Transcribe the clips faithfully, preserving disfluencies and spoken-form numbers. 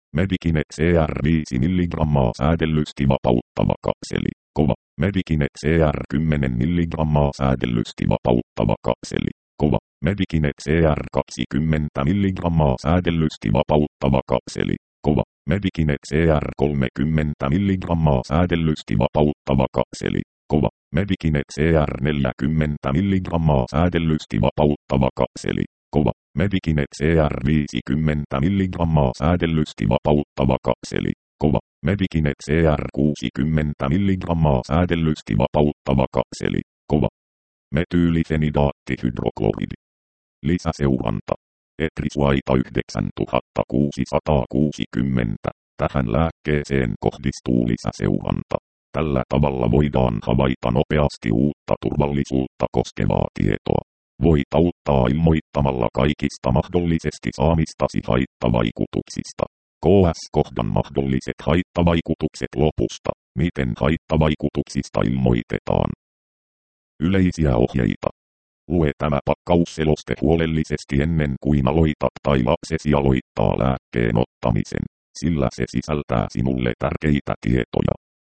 Medikinet C R viisi milligrammaa säädellysti vapauttava kapseli. Kova. Medikinet C R kymmenen milligrammaa säädellysti vapauttava kapseli. Kova. Medikinet C R kaksikymmentä milligrammaa säädellysti vapauttava kapseli. Kova. Medikinet C R kolmekymmentä milligrammaa säädellysti vapauttava kapseli. Kova. Medikinet C R neljäkymmentä milligrammaa säädellysti vapauttava kapseli. Kova. Medikinet C R viisikymmentä milligrammaa säädellysti vapauttava kapseli. Kova. Medikinet C R kuusikymmentä milligrammaa säädellysti vapauttava kapseli. Kova. Metyylifenidaattihydrokloridi. Lisäseuranta. Etrisuaita yhdeksäntuhattakuusisataakuusikymmentä. Tähän lääkkeeseen kohdistuu lisäseuranta. Tällä tavalla voidaan havaita nopeasti uutta turvallisuutta koskevaa tietoa. Voit auttaa ilmoittamalla kaikista mahdollisesti saamistasi haittavaikutuksista. K S-kohdan mahdolliset haittavaikutukset lopusta. Miten haittavaikutuksista ilmoitetaan? Yleisiä ohjeita. Lue tämä pakkausseloste huolellisesti ennen kuin aloitat tai lapsesi aloittaa lääkkeen ottamisen, sillä se sisältää sinulle tärkeitä tietoja.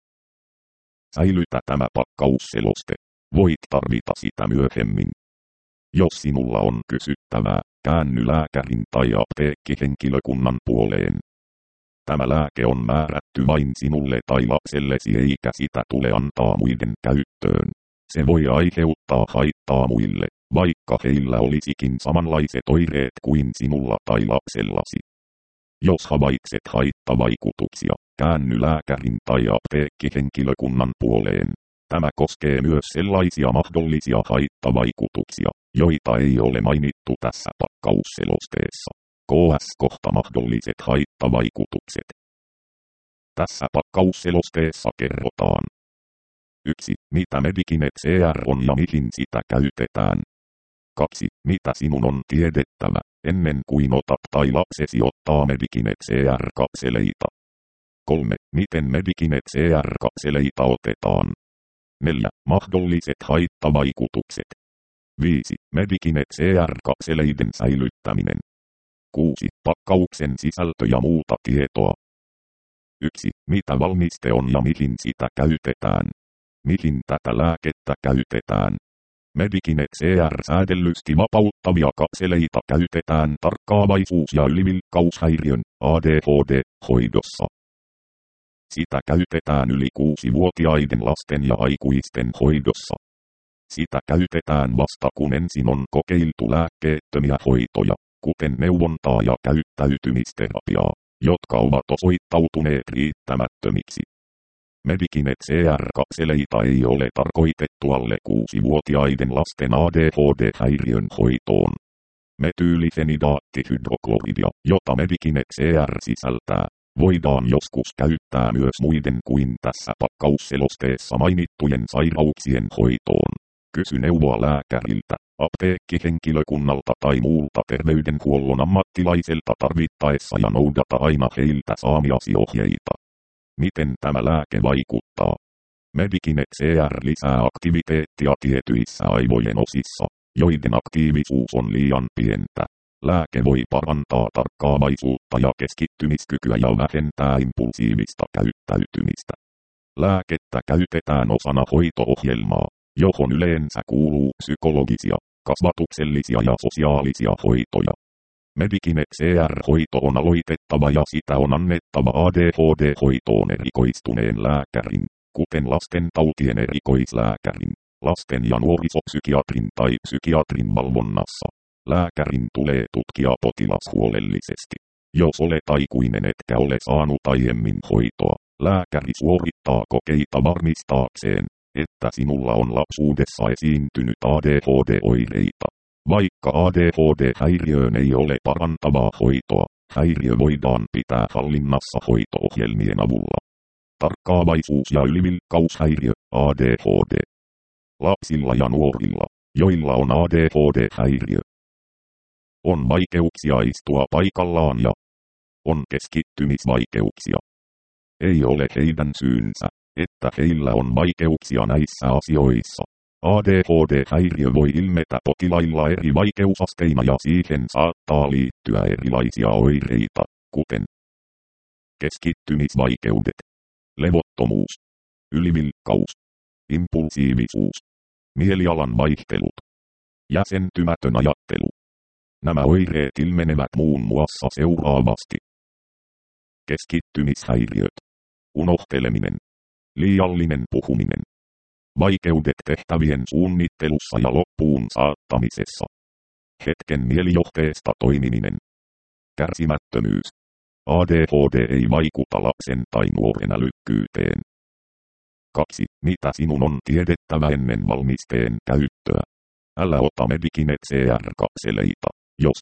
Säilytä tämä pakkausseloste. Voit tarvita sitä myöhemmin. Jos sinulla on kysyttävää, käänny lääkärin tai apteekkihenkilökunnan puoleen. Tämä lääke on määrätty vain sinulle tai lapsellesi eikä sitä tule antaa muiden käyttöön. Se voi aiheuttaa haittaa muille, vaikka heillä olisikin samanlaiset oireet kuin sinulla tai lapsellasi. Jos havaitset haittavaikutuksia, käänny lääkärin tai apteekkihenkilökunnan puoleen. Tämä koskee myös sellaisia mahdollisia haittavaikutuksia, joita ei ole mainittu tässä pakkausselosteessa. K S-kohta mahdolliset haittavaikutukset. Tässä pakkausselosteessa kerrotaan. yksi. Mitä Medikinet C R on ja mihin sitä käytetään. kaksi. Mitä sinun on tiedettävä, ennen kuin otat tai lapsesi ottaa Medikinet C R-kapseleita. kolme. Miten Medikinet C R-kapseleita otetaan. neljä. Mahdolliset haittavaikutukset. viisi. Medikinet C R-kapseleiden säilyttäminen. kuusi. Pakkauksen sisältö ja muuta tietoa. yksi. Mitä valmiste on ja mihin sitä käytetään. Mihin tätä lääkettä käytetään. Medikinet C R-säädellysti vapauttavia kapseleita käytetään tarkkaavaisuus- ja ylivilkkaushäiriön A D H D-hoidossa. Sitä käytetään yli kuusivuotiaiden lasten ja aikuisten hoidossa. Sitä käytetään vasta kun ensin on kokeiltu lääkkeettömiä hoitoja, kuten neuvontaa ja käyttäytymisterapiaa, jotka ovat osoittautuneet riittämättömiksi. Medikinet C R-kapseleita ei ole tarkoitettu alle kuusivuotiaiden lasten A D H D-häiriön hoitoon. Metyylifenidaattihydrokloridia, jota Medikinet C R sisältää, voidaan joskus käyttää myös muiden kuin tässä pakkausselosteessa mainittujen sairauksien hoitoon. Kysy neuvoa lääkäriltä, apteekkihenkilökunnalta tai muulta terveydenhuollon ammattilaiselta tarvittaessa ja noudata aina heiltä saamiasi ohjeita. Miten tämä lääke vaikuttaa? Medikinet C R lisää aktiviteettia tietyissä aivojen osissa, joiden aktiivisuus on liian pientä. Lääke voi parantaa tarkkaavaisuutta ja keskittymiskykyä ja vähentää impulsiivista käyttäytymistä. Lääkettä käytetään osana hoito-ohjelmaa, johon yleensä kuuluu psykologisia, kasvatuksellisia ja sosiaalisia hoitoja. Medikinet C R-hoito on aloitettava ja sitä on annettava A D H D-hoitoon erikoistuneen lääkärin, kuten lastentautien erikoislääkärin, lasten- ja nuorisopsykiatrin tai psykiatrin valvonnassa. Lääkärin tulee tutkia potilas huolellisesti. Jos olet aikuinen etkä ole saanut aiemmin hoitoa, lääkäri suorittaa kokeita varmistaakseen, että sinulla on lapsuudessa esiintynyt A D H D-oireita. Vaikka A D H D-häiriöön ei ole parantavaa hoitoa, häiriö voidaan pitää hallinnassa hoito-ohjelmien avulla. Tarkkaavaisuus- ja ylivilkkaushäiriö, A D H D. Lapsilla ja nuorilla, joilla on A D H D-häiriö, on vaikeuksia istua paikallaan ja on keskittymisvaikeuksia. Ei ole heidän syynsä, että heillä on vaikeuksia näissä asioissa. A D H D-häiriö voi ilmetä potilailla eri vaikeusasteina ja siihen saattaa liittyä erilaisia oireita, kuten keskittymisvaikeudet, levottomuus, ylivilkkaus, impulsiivisuus, mielialan vaihtelut, jäsentymätön ajattelu. Nämä oireet ilmenevät muun muassa seuraavasti. Keskittymishäiriöt, unohteleminen, liiallinen puhuminen, vaikeudet tehtävien suunnittelussa ja loppuun saattamisessa, hetken mielijohteesta toimiminen, kärsimättömyys. A D H D ei vaikuta lapsen tai nuoren älykkyyteen. kaksi. Mitä sinun on tiedettävä ennen valmisteen käyttöä? Älä ota Medikinet C R-kapseleita, jos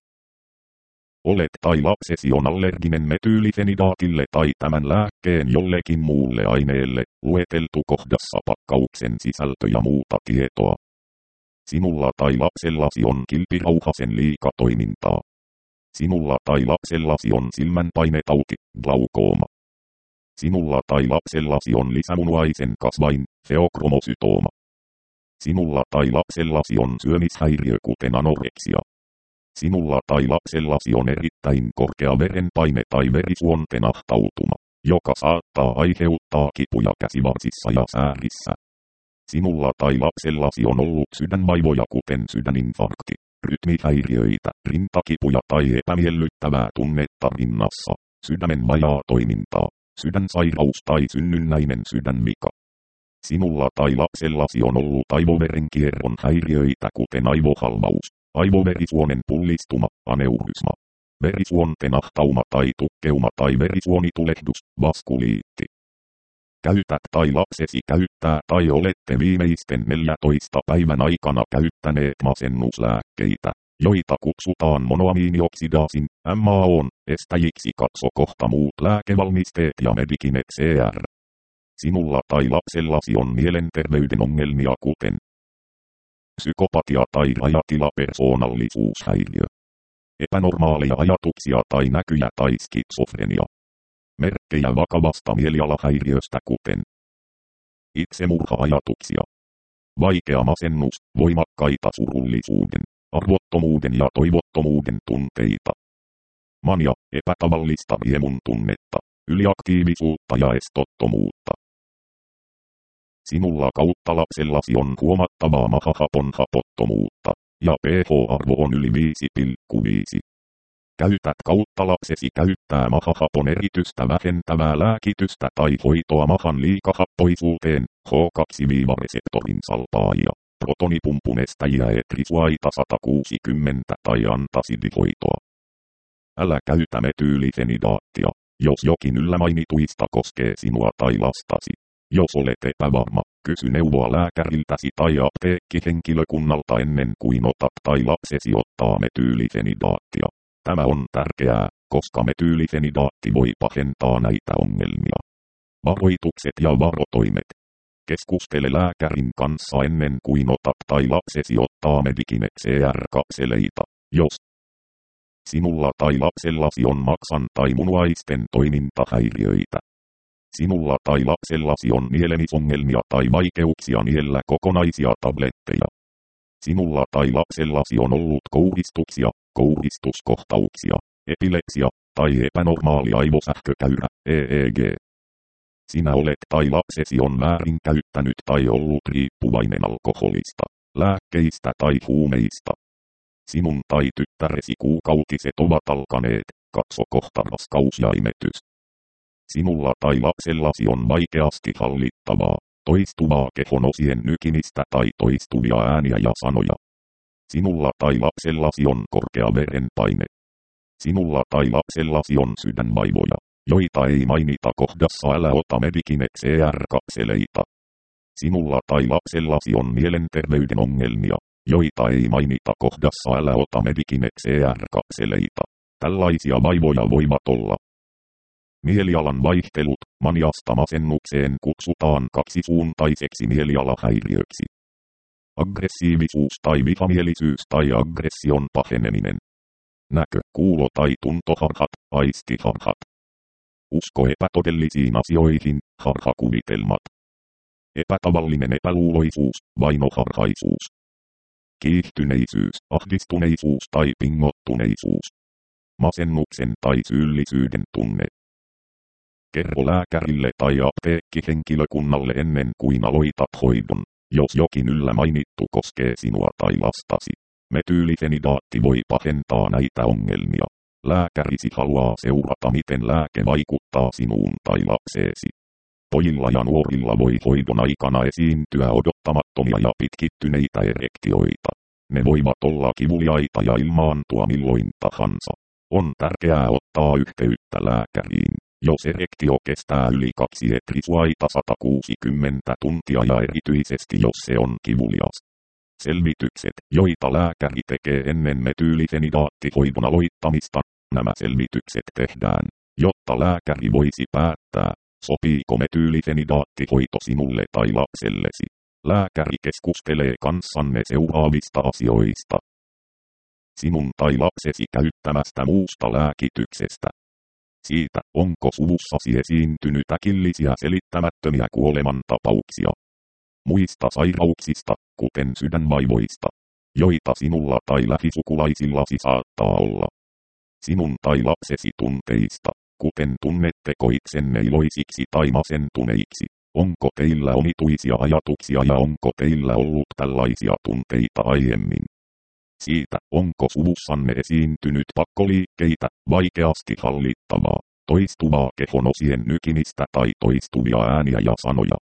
olet tai lapsesi on allerginen metyylifenidaatille tai tämän lääkkeen jollekin muulle aineelle, lueteltu kohdassa pakkauksen sisältö ja muuta tietoa. Sinulla tai lapsellasi on kilpirauhasen liikatoimintaa. Sinulla tai lapsellasi on silmänpainetauti, glaukooma. Sinulla tai lapsellasi on lisämunuaisen kasvain, feokromosytooma. Sinulla tai lapsellasi on syömishäiriö kuten anoreksia. Sinulla tai lapsellasi on erittäin korkea verenpaine tai verisuonten ahtautuma, joka saattaa aiheuttaa kipuja käsivarsissa ja säärissä. Sinulla tai lapsellasi on ollut sydänvaivoja kuten sydäninfarkti, rytmihäiriöitä, rintakipuja tai epämiellyttävää tunnetta rinnassa, sydämen vajaa toimintaa, sydänsairaus tai synnynnäinen sydänvika. Sinulla tai lapsellasi on ollut aivoverenkierron häiriöitä kuten aivohalvaus, aivoverisuonen pullistuma, aneurysma, verisuonten ahtauma tai tukkeuma tai verisuonitulehdus, vaskuliitti. Käytät tai lapsesi käyttää tai olette viimeisten neljäntoista päivän aikana käyttäneet masennuslääkkeitä, joita kutsutaan monoamiinioksidaasin, M A O:n, estäjiksi. Katso kohta muut lääkevalmisteet ja Medikinet C R. Sinulla tai lapsellasi on mielenterveyden ongelmia kuten psykopatia tai rajatila-persoonallisuushäiriö, epänormaaleja ajatuksia tai näkyjä tai skitsofrenia, merkkejä vakavasta mielialahäiriöstä kuten itsemurha-ajatuksia, vaikea masennus, voimakkaita surullisuuden, arvottomuuden ja toivottomuuden tunteita, mania, epätavallista riemun tunnetta, yliaktiivisuutta ja estottomuutta. Sinulla kautta lapsellasi on huomattavaa mahahapon hapottomuutta, ja pH-arvo on yli viisi pilkku viisi. Käytät kautta lapsesi käyttää mahahapon eritystä vähentävää lääkitystä tai hoitoa mahan liikahappoisuuteen, H kaksi-reseptorin salpaajia, protonipumpun estäjiä etrisuaita sata kuusikymmentä tai antasidihoitoa. Älä käytä metyylifenidaattia, jos jokin yllämainituista koskee sinua tai lastasi. Jos olet epävarma, kysy neuvoa lääkäriltäsi tai apteekkihenkilökunnalta ennen kuin otat tai lapsesi ottaa metyylifenidaattia. Tämä on tärkeää, koska metyylifenidaatti voi pahentaa näitä ongelmia. Varoitukset ja varotoimet. Keskustele lääkärin kanssa ennen kuin otat tai lapsesi ottaa Medikinet C R-kapseleita, jos sinulla tai lapsellasi on maksan tai munuaisten toimintahäiriöitä. Sinulla tai lapsellasi on nielemisongelmia tai vaikeuksia niellä kokonaisia tabletteja. Sinulla tai lapsellasi on ollut kouristuksia, kouristuskohtauksia, epilepsia tai epänormaali aivosähkökäyrä, E E G. Sinä olet tai lapsesi on väärinkäyttänyt tai ollut riippuvainen alkoholista, lääkkeistä tai huumeista. Sinun tai tyttäresi kuukautiset ovat alkaneet, katso kohta raskaus ja imetys. Sinulla tai lapsellasi on vaikeasti hallittavaa, toistuvaa kehonosien nykimistä tai toistuvia ääniä ja sanoja. Sinulla tai lapsellasi on korkea verenpaine. Sinulla tai lapsellasi on sydänvaivoja, joita ei mainita kohdassa älä ota Medikinet C R-kapseleita. Sinulla tai lapsellasi on mielenterveyden ongelmia, joita ei mainita kohdassa älä ota Medikinet C R-kapseleita. Tällaisia vaivoja voivat olla. Mielialan vaihtelut, maniasta masennukseen kutsutaan kaksisuuntaiseksi mielialahäiriöksi. Aggressiivisuus tai vihamielisyys tai aggression paheneminen. Näkö, kuulo tai tuntoharhat, aistiharhat. Usko epätodellisiin asioihin, harhakuvitelmat. Epätavallinen epäluuloisuus, vainoharhaisuus. Kiihtyneisyys, ahdistuneisuus tai pingottuneisuus. Masennuksen tai syyllisyyden tunne. Kerro lääkärille tai apteekkihenkilökunnalle ennen kuin aloitat hoidon, jos jokin yllä mainittu koskee sinua tai lastasi. Metyylifenidaatti voi pahentaa näitä ongelmia. Lääkärisi haluaa seurata, miten lääke vaikuttaa sinuun tai lapseesi. Pojilla ja nuorilla voi hoidon aikana esiintyä odottamattomia ja pitkittyneitä erektioita. Ne voivat olla kivuliaita ja ilmaantua milloin tahansa. On tärkeää ottaa yhteyttä lääkäriin, jos erektio kestää yli kaksi etrisuaita sata kuusikymmentä tuntia ja erityisesti jos se on kivulias. Selvitykset, joita lääkäri tekee ennen metyylifenidaattihoidon aloittamista. Nämä selvitykset tehdään, jotta lääkäri voisi päättää, sopiiko metyylifenidaattihoito sinulle tai lapsellesi. Lääkäri keskustelee kanssanne seuraavista asioista. Sinun tai lapsesi käyttämästä muusta lääkityksestä. Siitä, onko suvussasi esiintynyt äkillisiä selittämättömiä kuolemantapauksia. Muista sairauksista, kuten sydänvaivoista, joita sinulla tai lähisukulaisillasi saattaa olla. Sinun tai lapsesi tunteista, kuten tunnetteko itsenne iloisiksi tai masentuneiksi. Onko teillä omituisia ajatuksia ja onko teillä ollut tällaisia tunteita aiemmin? Siitä, onko suvussanne esiintynyt pakkoliikkeitä, vaikeasti hallittavaa, toistuvaa kehonosien nykimistä tai toistuvia ääniä ja sanoja.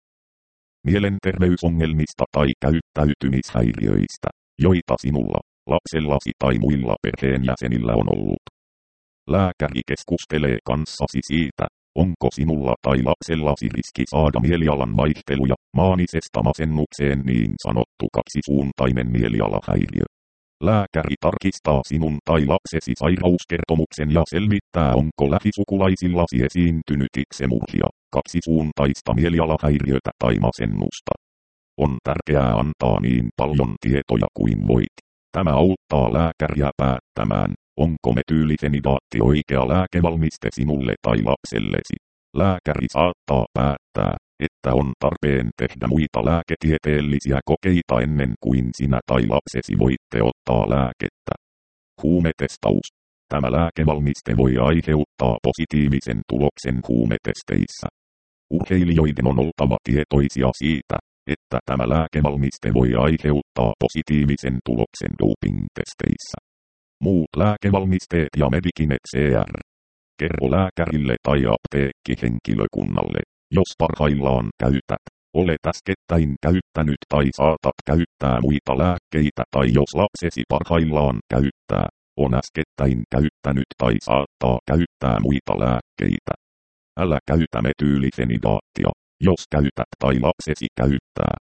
Mielenterveysongelmista tai käyttäytymishäiriöistä, joita sinulla, lapsellasi tai muilla perheenjäsenillä on ollut. Lääkäri keskustelee kanssasi siitä, onko sinulla tai lapsellasi riski saada mielialan vaihteluja, maanisesta masennukseen niin sanottu kaksisuuntainen mielialahäiriö. Lääkäri tarkistaa sinun tai lapsesi sairauskertomuksen ja selvittää, onko lähisukulaisillasi esiintynyt itsemurhia, kaksisuuntaista mielialahäiriötä tai masennusta. On tärkeää antaa niin paljon tietoja kuin voit. Tämä auttaa lääkäriä päättämään, onko metyylifenidaatti oikea lääkevalmiste sinulle tai lapsellesi. Lääkäri saattaa päättää, että on tarpeen tehdä muita lääketieteellisiä kokeita ennen kuin sinä tai lapsesi voitte ottaa lääkettä. Huumetestaus. Tämä lääkevalmiste voi aiheuttaa positiivisen tuloksen huumetesteissä. Urheilijoiden on oltava tietoisia siitä, että tämä lääkevalmiste voi aiheuttaa positiivisen tuloksen doping-testeissä. Muut lääkevalmisteet ja Medikinet C R. Kerro lääkärille tai apteekkihenkilökunnalle, jos parhaillaan käytät, olet äskettäin käyttänyt tai saatat käyttää muita lääkkeitä tai jos lapsesi parhaillaan käyttää, on äskettäin käyttänyt tai saattaa käyttää muita lääkkeitä. Älä käytä metyylifenidaattia, jos käytät tai lapsesi käyttää.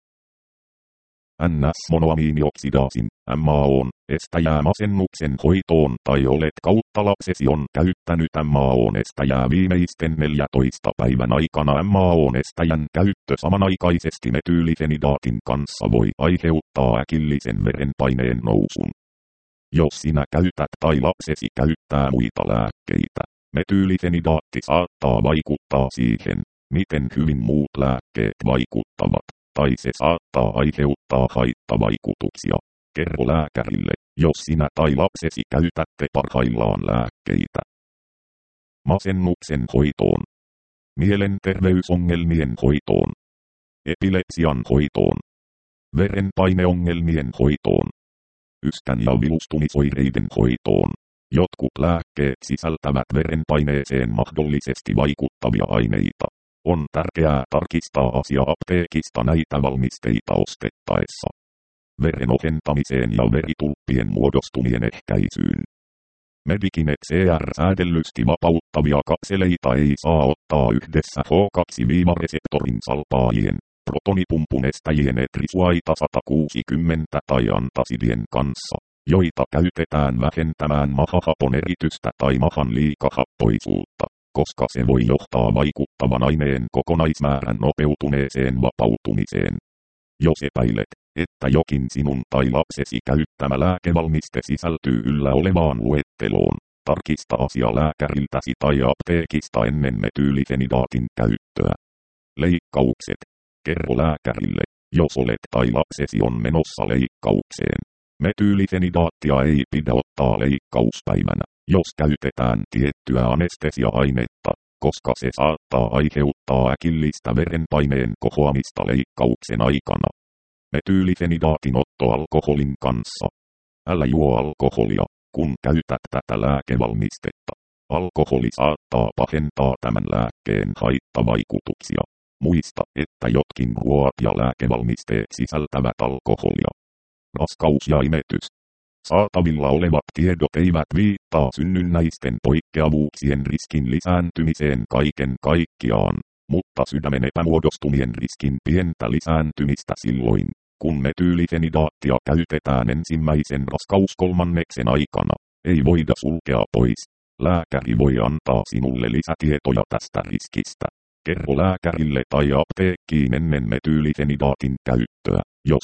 N S-monoamiinioksidaasin, M A O:n, estäjää masennuksen hoitoon tai olet kautta lapsesi on käyttänyt M A O:n estäjää viimeisten neljäntoista päivän aikana. M A O:n estäjän käyttö samanaikaisesti metyylifenidaatin kanssa voi aiheuttaa äkillisen verenpaineen nousun. Jos sinä käytät tai lapsesi käyttää muita lääkkeitä, metyylifenidaatti saattaa vaikuttaa siihen, miten hyvin muut lääkkeet vaikuttavat. Tai se saattaa aiheuttaa haittavaikutuksia. Kerro lääkärille, jos sinä tai lapsesi käytätte parhaillaan lääkkeitä. Masennuksen hoitoon. Mielenterveysongelmien hoitoon. Epilepsian hoitoon. Verenpaineongelmien hoitoon. Yskän ja vilustumisoireiden hoitoon. Jotkut lääkkeet sisältävät verenpaineeseen mahdollisesti vaikuttavia aineita. On tärkeää tarkistaa asia apteekista näitä valmisteita ostettaessa. Veren ohentamiseen ja veritulppien muodostumien ehkäisyyn. Medikinet C R-säädellysti vapauttavia kapseleita ei saa ottaa yhdessä H kaksi reseptorin salpaajien, protonipumpun estäjien etrisuaita sata kuusikymmentä tai antasidien kanssa, joita käytetään vähentämään mahahapon eritystä tai mahan liikahappoisuutta, koska se voi johtaa vaikuttavan aineen kokonaismäärän nopeutuneeseen vapautumiseen. Jos epäilet, että jokin sinun tai lapsesi käyttämä lääkevalmiste sisältyy yllä olevaan luetteloon, tarkista asia lääkäriltäsi tai apteekista ennen metyylifenidaatin käyttöä. Leikkaukset. Kerro lääkärille, jos olet tai lapsesi on menossa leikkaukseen. Metyylifenidaattia ei pidä ottaa leikkauspäivänä, jos käytetään tiettyä anestesia-ainetta, koska se saattaa aiheuttaa äkillistä verenpaineen kohoamista leikkauksen aikana. Metyylifenidaatin otto alkoholin kanssa. Älä juo alkoholia, kun käytät tätä lääkevalmistetta. Alkoholi saattaa pahentaa tämän lääkkeen haittavaikutuksia. Muista, että jotkin ruoat ja lääkevalmisteet sisältävät alkoholia. Raskaus ja imetys. Saatavilla olevat tiedot eivät viittaa synnynnäisten poikkeavuuksien riskin lisääntymiseen kaiken kaikkiaan, mutta sydämen epämuodostumien riskin pientä lisääntymistä silloin, kun metyylifenidaattia käytetään ensimmäisen raskauskolmanneksen aikana, ei voida sulkea pois. Lääkäri voi antaa sinulle lisätietoja tästä riskistä. Kerro lääkärille tai apteekkiin ennen metyylifenidaatin käyttöä, jos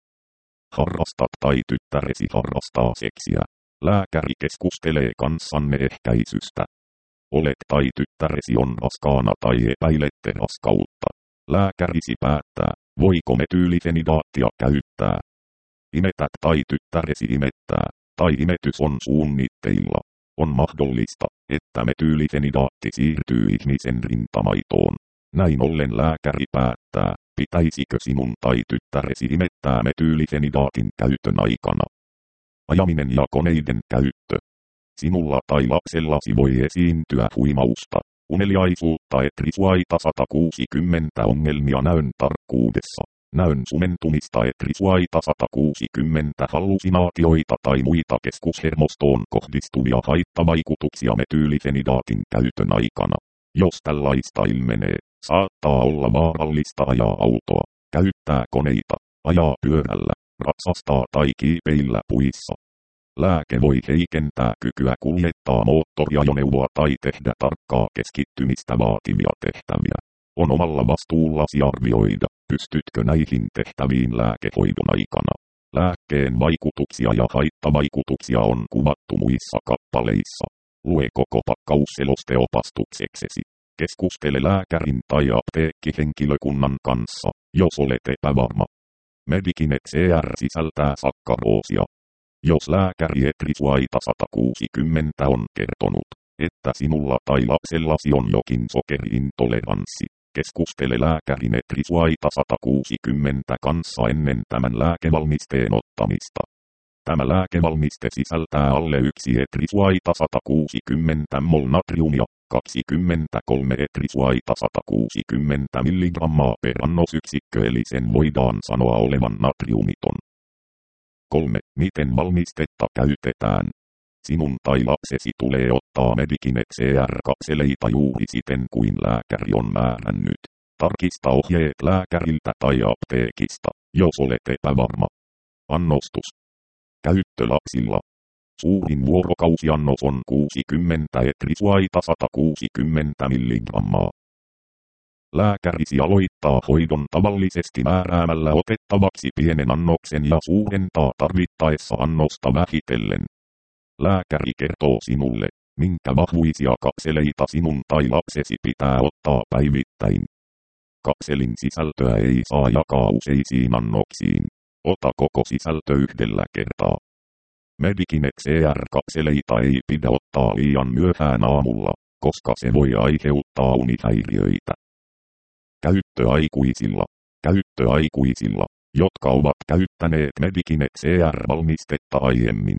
harrastat tai tyttäresi harrastaa seksiä. Lääkäri keskustelee kanssanne ehkäisystä. Olet tai tyttäresi on raskaana tai epäilette raskautta. Lääkärisi päättää, voiko metyylifenidaattia käyttää. Imetät tai tyttäresi imettää, tai imetys on suunnitteilla. On mahdollista, että metyylifenidaatti siirtyy ihmisen rintamaitoon. Näin ollen lääkäri päättää, pitäisikö sinun tai tyttäresi imettää metyylifenidaatin käytön aikana. Ajaminen ja koneiden käyttö. Sinulla tai lapsellasi voi esiintyä huimausta, uneliaisuutta et risuaita sata kuusikymmentä ongelmia näön tarkkuudessa, näön sumentumista et risuaita sata kuusikymmentä hallusinaatioita tai muita keskushermostoon kohdistuvia haittavaikutuksia metyylifenidaatin käytön aikana. Jos tällaista ilmenee, saattaa olla vaarallista ajaa autoa, käyttää koneita, ajaa pyörällä, ratsastaa tai kiipeillä puissa. Lääke voi heikentää kykyä kuljettaa moottoriajoneuvoa tai tehdä tarkkaa keskittymistä vaativia tehtäviä. On omalla vastuullasi arvioida, pystytkö näihin tehtäviin lääkehoidon aikana. Lääkkeen vaikutuksia ja haittavaikutuksia on kuvattu muissa kappaleissa. Lue koko pakkausseloste opastukseksesi. Keskustele lääkärin tai apteekkihenkilökunnan kanssa, jos olet epävarma. Medikinet C R sisältää sakkaroosia. Jos lääkäri etrisuaita sata kuusikymmentä on kertonut, että sinulla tai lapsellasi on jokin sokeriintoleranssi, keskustele lääkärin etrisuaita sata kuusikymmentä kanssa ennen tämän lääkevalmisteen ottamista. Tämä lääkevalmiste sisältää alle yksi etrisuaita sata kuusikymmentä mol natriumia, kaksikymmentäkolme etrisuaita sata kuusikymmentä milligrammaa per annosyksikkö eli sen voidaan sanoa olevan natriumiton. kolme. Miten valmistetta käytetään? Sinun tai lapsesi tulee ottaa Medikinet C R-kapseleita juuri siten kuin lääkäri on määrännyt. Tarkista ohjeet lääkäriltä tai apteekista, jos olet epävarma. Annostus. Käyttö lapsilla. Suurin vuorokausiannos on kuusikymmentä etrisuaita sata kuusikymmentä milligrammaa. Lääkärisi aloittaa hoidon tavallisesti määräämällä otettavaksi pienen annoksen ja suurentaa tarvittaessa annosta vähitellen. Lääkäri kertoo sinulle, minkä vahvuisia kapseleita sinun tai lapsesi pitää ottaa päivittäin. Kapselin sisältöä ei saa jakaa useisiin annoksiin. Ota koko sisältö yhdellä kertaa. Medikinet C R-kapseleita ei pidä ottaa liian myöhään aamulla, koska se voi aiheuttaa unihäiriöitä. Käyttö aikuisilla. Käyttö aikuisilla, jotka ovat käyttäneet Medikinet C R-valmistetta aiemmin.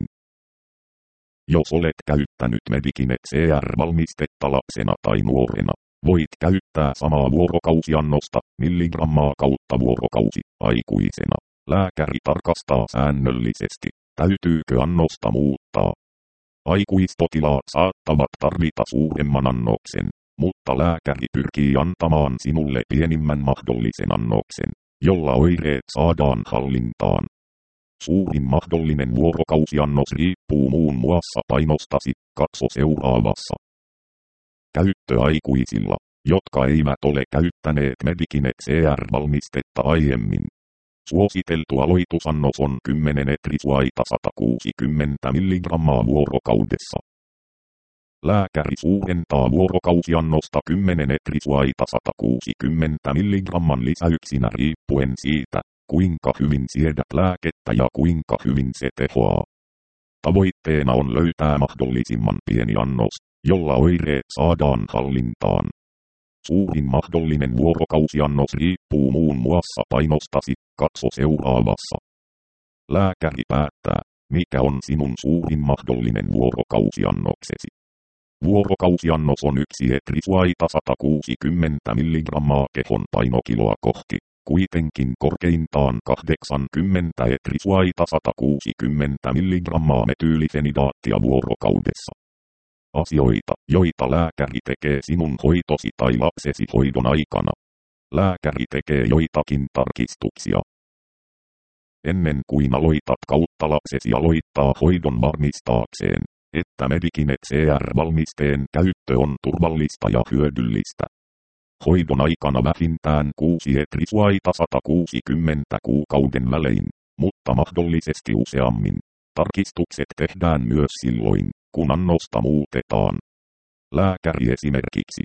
Jos olet käyttänyt Medikinet C R-valmistetta lapsena tai nuorena, voit käyttää samaa vuorokausiannosta, milligrammaa kautta vuorokausi, aikuisena. Lääkäri tarkastaa säännöllisesti, täytyykö annosta muuttaa. Aikuispotilaat saattavat tarvita suuremman annoksen, mutta lääkäri pyrkii antamaan sinulle pienimmän mahdollisen annoksen, jolla oireet saadaan hallintaan. Suurin mahdollinen vuorokausiannos riippuu muun muassa painostasi, katso seuraavassa. Käyttö aikuisilla, jotka eivät ole käyttäneet Medikinet C R-valmistetta aiemmin. Suositeltu aloitusannos on kymmenen etrisuaita sata kuusikymmentä milligrammaa vuorokaudessa. Lääkäri suurentaa vuorokausiannosta kymmenen etrisuaita sata kuusikymmentä milligramman lisäyksinä riippuen siitä, kuinka hyvin siedät lääkettä ja kuinka hyvin se tehoaa. Tavoitteena on löytää mahdollisimman pieni annos, jolla oireet saadaan hallintaan. Suurin mahdollinen vuorokausiannos riippuu muun muassa painostasi, katso seuraavassa. Lääkäri päättää, mikä on sinun suurin mahdollinen vuorokausiannoksesi. Vuorokausiannos on yksi etrisuaita sata kuusikymmentä milligrammaa kehon painokiloa kohti, kuitenkin korkeintaan kahdeksankymmentä etrisuaita sata kuusikymmentä milligrammaa metyylifenidaattia vuorokaudessa. Asioita, joita lääkäri tekee sinun hoitosi tai lapsesi hoidon aikana. Lääkäri tekee joitakin tarkistuksia. Ennen kuin aloitat kautta lapsesi aloittaa hoidon varmistaakseen, että Medikinet C R-valmisteen käyttö on turvallista ja hyödyllistä. Hoidon aikana vähintään kuusi etrisuaita sata kuusikymmentä kuukauden välein, mutta mahdollisesti useammin. Tarkistukset tehdään myös silloin, kun annosta muutetaan. Lääkäri esimerkiksi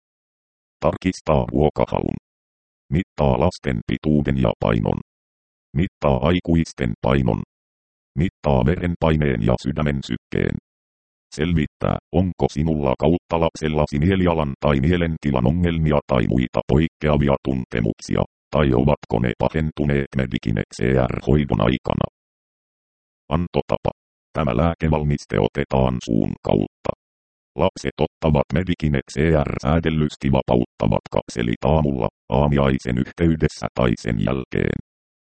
tarkistaa ruokahalun, mittaa lasten pituuden ja painon, mittaa aikuisten painon, mittaa verenpaineen ja sydämen sykkeen. Selvittää, onko sinulla kautta lapsellasi mielialan tai mielentilan ongelmia tai muita poikkeavia tuntemuksia, tai ovatko ne pahentuneet Medikinet C R-hoidon aikana. Antotapa. Tämä lääkevalmiste otetaan suun kautta. Lapset ottavat Medikinet C R-säädellysti vapauttavat kapselit aamulla, aamiaisen yhteydessä tai sen jälkeen.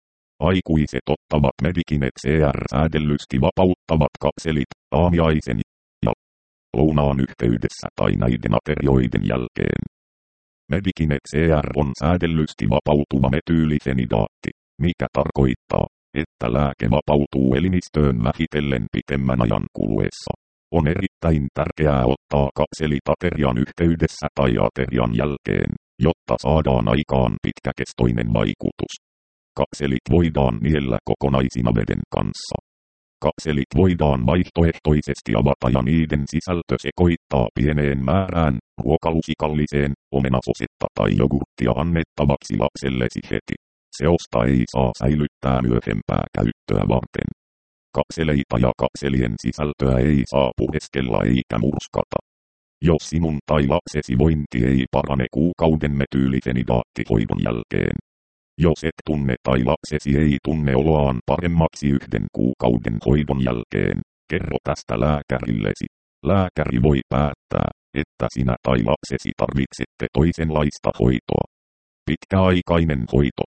Aikuiset ottavat Medikinet C R-säädellysti vapauttavat kapselit, aamiaisen ja lounaan yhteydessä tai näiden aterioiden jälkeen. Medikinet C R on säädellysti vapautuva metyylifenidaatti, mikä tarkoittaa, että lääke vapautuu elimistöön vähitellen pitemmän ajan kuluessa. On erittäin tärkeää ottaa kapselit aterian yhteydessä tai aterian jälkeen, jotta saadaan aikaan pitkäkestoinen vaikutus. Kapselit voidaan niellä kokonaisina veden kanssa. Kapselit voidaan vaihtoehtoisesti avata ja niiden sisältö sekoittaa pieneen määrään, ruokalusikalliseen, omenasosetta tai jogurttia annettavaksi lapsellesi heti. Seosta ei saa säilyttää myöhempää käyttöä varten. Kapseleita ja kapselien sisältöä ei saa pureskella eikä murskata. Jos sinun tai lapsesi vointi ei parane kuukauden metyylifenidaattihoidon jälkeen. Jos et tunne tai lapsesi ei tunne oloaan paremmaksi yhden kuukauden hoidon jälkeen, kerro tästä lääkärillesi. Lääkäri voi päättää, että sinä tai lapsesi tarvitsette toisenlaista hoitoa. Pitkäaikainen hoito.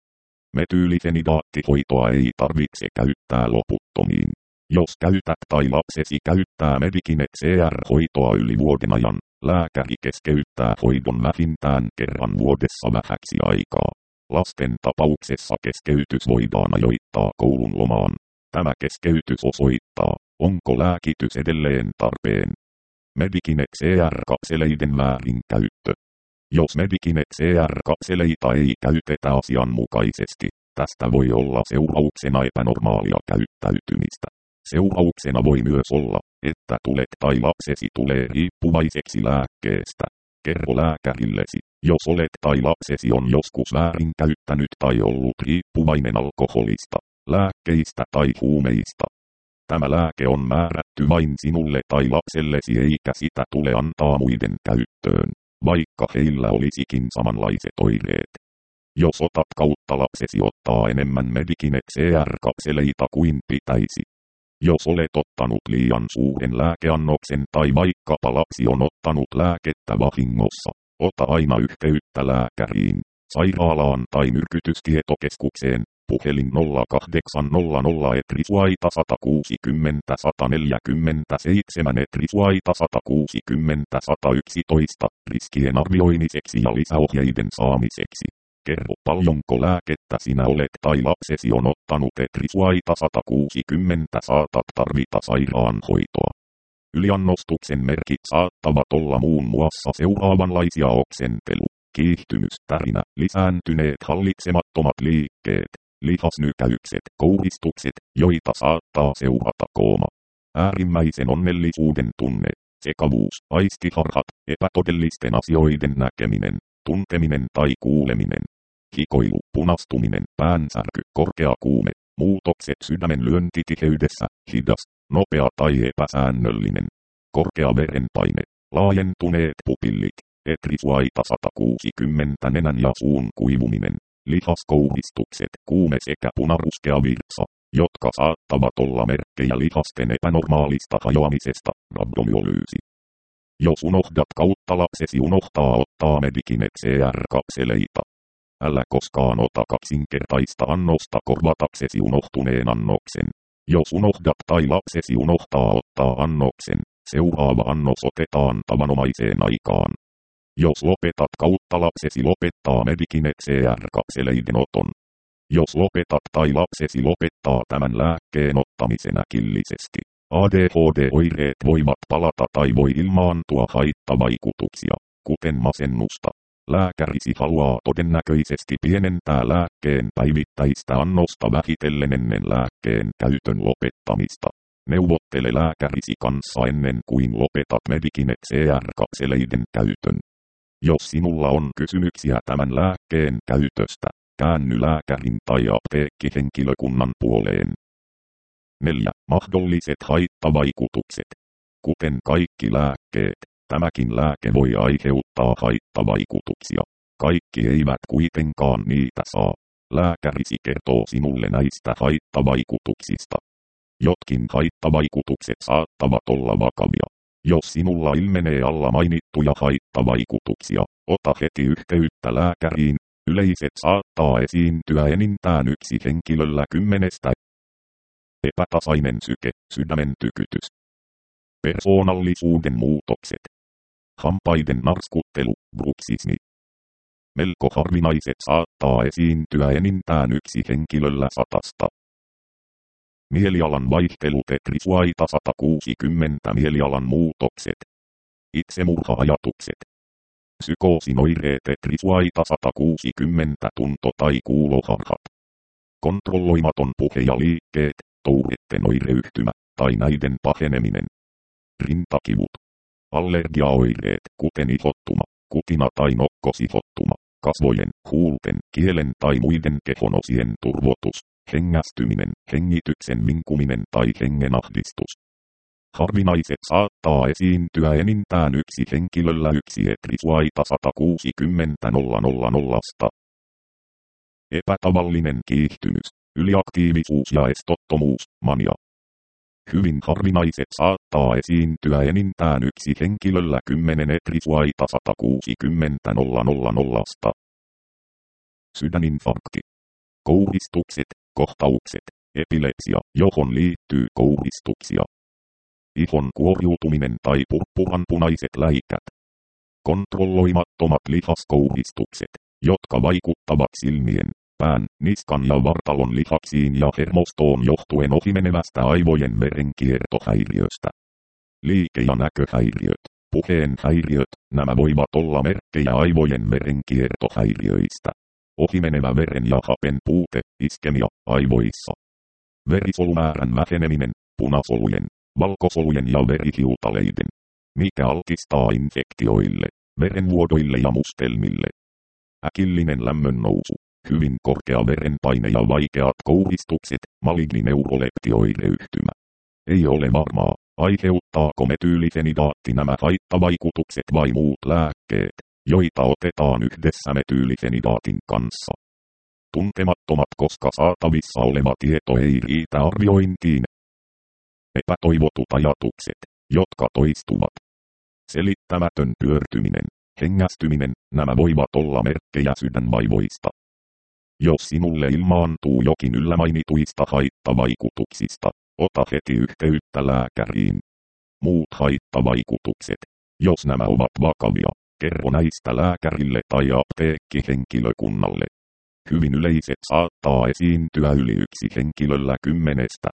Metyylifenidaattihoitoa ei tarvitse käyttää loputtomiin. Jos käytät tai lapsesi käyttää Medikinet C R-hoitoa yli vuoden ajan, lääkäri keskeyttää hoidon vähintään kerran vuodessa vähäksi aikaa. Lasten tapauksessa keskeytys voidaan ajoittaa koulun lomaan. Tämä keskeytys osoittaa, onko lääkitys edelleen tarpeen. Medikinet C R-kapseleiden väärinkäyttö. Jos Medikinet C R-kapseleita ei käytetä asianmukaisesti, tästä voi olla seurauksena epänormaalia käyttäytymistä. Seurauksena voi myös olla, että tulet tai lapsesi tulee riippuvaiseksi lääkkeestä. Kerro lääkärillesi, jos olet tai lapsesi on joskus väärinkäyttänyt tai ollut riippuvainen alkoholista, lääkkeistä tai huumeista. Tämä lääke on määrätty vain sinulle tai lapsellesi eikä sitä tule antaa muiden käyttöön, vaikka heillä olisikin samanlaiset oireet. Jos otat kautta lapsesi ottaa enemmän Medikinet C R-kapseleita kuin pitäisi. Jos olet ottanut liian suuren lääkeannoksen tai vaikkapa lapsi on ottanut lääkettä vahingossa, ota aina yhteyttä lääkäriin, sairaalaan tai myrkytystietokeskukseen, puhelin nolla kahdeksan nolla nolla etrisuaita sata kuusikymmentä sata neljäkymmentäseitsemän etrisuaita sata kuusikymmentä sata yksitoista, riskien arvioimiseksi ja lisäohjeiden saamiseksi. Kerro paljonko lääkettä sinä olet tai lapsesi on ottanut etrisuaita sata kuusikymmentä saatat tarvita sairaanhoitoa. Yliannostuksen merkit saattavat olla muun muassa seuraavanlaisia: oksentelu, kiihtymys, tärinä, lisääntyneet hallitsemattomat liikkeet, lihasnykäykset, kouristukset, joita saattaa seurata kooma, äärimmäisen onnellisuuden tunne, sekavuus, aistiharhat, epätodellisten asioiden näkeminen, tunteminen tai kuuleminen, hikoilu, punastuminen, päänsärky, korkea kuume, muutokset sydämen lyöntitiheydessä, hidas, nopea tai epäsäännöllinen, korkea verenpaine, laajentuneet pupillit, etrisuaita sata kuusikymmentä nenän ja suun kuivuminen, lihaskouristukset, kuume sekä punaruskea virtsa, jotka saattavat olla merkkejä lihasten epänormaalista hajoamisesta, rabdomyolyysi. Jos unohdat kautta lapsesi unohtaa ottaa Medikinet C R-kapseleita. Älä koskaan ota kaksinkertaista annosta korvataksesi unohtuneen annoksen. Jos unohdat tai lapsesi unohtaa ottaa annoksen, seuraava annos otetaan tavanomaiseen aikaan. Jos lopetat kautta lapsesi lopettaa Medikinet C R-kapseleiden oton. Jos lopetat tai lapsesi lopettaa tämän lääkkeen ottamisen äkillisesti, A D H D-oireet voivat palata tai voi ilmaantua haittavaikutuksia, kuten masennusta. Lääkärisi haluaa todennäköisesti pienentää lääkkeen päivittäistä annosta vähitellen ennen lääkkeen käytön lopettamista. Neuvottele lääkärisi kanssa ennen kuin lopetat Medikinet C R-kapseleiden käytön. Jos sinulla on kysymyksiä tämän lääkkeen käytöstä, käänny lääkärin tai apteekkihenkilökunnan puoleen. neljä. Mahdolliset haittavaikutukset. Kuten kaikki lääkkeet, tämäkin lääke voi aiheuttaa haittavaikutuksia. Kaikki eivät kuitenkaan niitä saa. Lääkärisi kertoo sinulle näistä haittavaikutuksista. Jotkin haittavaikutukset saattavat olla vakavia. Jos sinulla ilmenee alla mainittuja haittavaikutuksia, ota heti yhteyttä lääkäriin. Yleiset saattaa esiintyä enintään yksi henkilöllä kymmenestä. Epätasainen syke, sydämen tykytys. Persoonallisuuden muutokset. Hampaiden narskuttelu, bruksismi. Melko harvinaiset saattaa esiintyä enintään yksi henkilöllä satasta. Mielialan vaihtelu tetrisuaita sata kuusikymmentä mielialan muutokset. Itsemurha-ajatukset. Psykoosin oireet tetrisuaita sata kuusikymmentä tunto- tai kuuloharhat. Kontrolloimaton puhe ja liikkeet, touretten oireyhtymä, tai näiden paheneminen. Rintakivut. Allergiaoireet, kuten ihottuma, kutina tai nokkosihottuma, kasvojen, huulten, kielen tai muiden kehonosien turvotus, hengästyminen, hengityksen vinkuminen tai hengenahdistus. Harvinaiset saattaa esiintyä enintään yksi henkilöllä yksi etrisuaita sata kuusikymmentä nollasta. Epätavallinen kiihtymys, yliaktiivisuus ja estottomuus, mania. Hyvin harvinaiset saattaa esiintyä enintään yksi henkilöllä kymmenen etrisuaita sata kuusikymmentä nollasta. Sydäninfarkti. Kouristukset, kohtaukset, epilepsia, johon liittyy kouristuksia. Ihon kuoriutuminen tai purppuranpunaiset läikät. Kontrolloimattomat lihaskouristukset, jotka vaikuttavat silmien, pään, niskan ja vartalon lihaksiin ja hermostoon johtuen ohimenevästä aivojen verenkiertohäiriöstä. Liike- ja näköhäiriöt, puheen häiriöt, nämä voivat olla merkkejä aivojen verenkiertohäiriöistä. Ohimenevä veren ja hapen puute, iskemia, aivoissa. Verisuolumäärän väheneminen, punasolujen, valkosolujen ja verihiutaleiden, mikä altistaa infektioille, verenvuodoille ja mustelmille. Äkillinen lämmönnousu, hyvin korkea verenpaine ja vaikeat kouristukset, maligni neuroleptioireyhtymä. Ei ole varmaa, aiheuttaako metyylifenidaatti nämä haittavaikutukset vai muut lääkkeet, joita otetaan yhdessä metyylifenidaatin kanssa. Tuntemattomat, koska saatavissa oleva tieto ei riitä arviointiin. Epätoivotut ajatukset, jotka toistuvat. Selittämätön pyörtyminen, hengästyminen, nämä voivat olla merkkejä sydänvaivoista. Jos sinulle ilmaantuu jokin yllämainituista haittavaikutuksista, ota heti yhteyttä lääkäriin. Muut haittavaikutukset, jos nämä ovat vakavia, kerro näistä lääkärille tai apteekkihenkilökunnalle. Hyvin yleiset saattaa esiintyä yli yksi henkilöllä kymmenestä.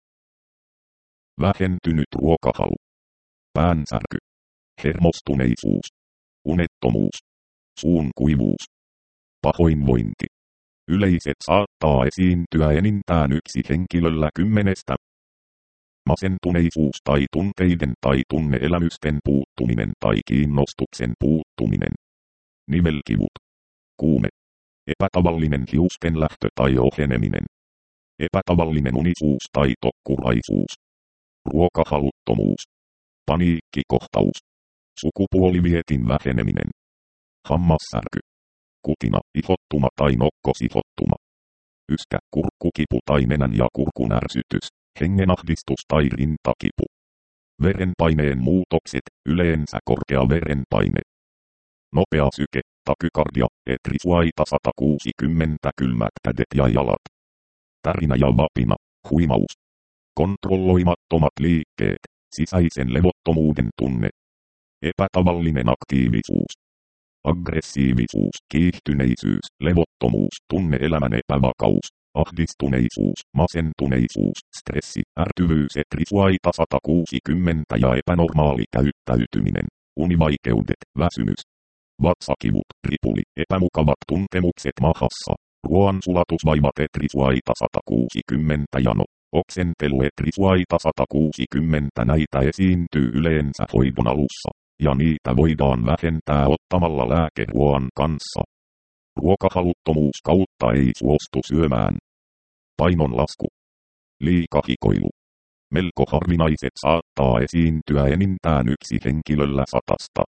Vähentynyt ruokahalu. Päänsärky. Hermostuneisuus. Unettomuus. Suun kuivuus. Pahoinvointi. Yleiset saattaa esiintyä enintään yksi henkilöllä kymmenestä. Masentuneisuus tai tunteiden tai tunneelämysten puuttuminen tai kiinnostuksen puuttuminen. Nivelkivut. Kuume. Epätavallinen hiusten lähtö tai oheneminen. Epätavallinen unisuus tai tokkuraisuus. Ruokahaluttomuus. Paniikkikohtaus. Sukupuolivietin väheneminen. Hammassärky. Kutina, ihottuma tai nokkosihottuma. Yskä, kurkkukipu tai nenän ja kurkun ärsytys, hengenahdistus tai rintakipu. Verenpaineen muutokset, yleensä korkea verenpaine. Nopea syke, takykardia, etrisuaita sata kuusikymmentä, kylmät kädet ja jalat. Tärinä ja vapina, huimaus. Kontrolloimattomat liikkeet, sisäisen levottomuuden tunne. Epätavallinen aktiivisuus. Aggressiivisuus, kiihtyneisyys, levottomuus, tunne-elämän epävakaus, ahdistuneisuus, masentuneisuus, stressi, ärtyvyys, etrisuaita sata kuusikymmentä ja epänormaali käyttäytyminen, univaikeudet, väsymys. Vatsakivut, ripuli, epämukavat tuntemukset mahassa, ruoansulatusvaivat etrisuaita sata kuusikymmentä jano, oksentelu etrisuaita sata kuusikymmentä näitä esiintyy yleensä hoidon alussa, ja niitä voidaan vähentää ottamalla lääke ruoan kanssa. Ruokahaluttomuus kautta ei suostu syömään. Painonlasku. Liikahikoilu. Melko harvinaiset saattaa esiintyä enintään yksi henkilöllä satasta.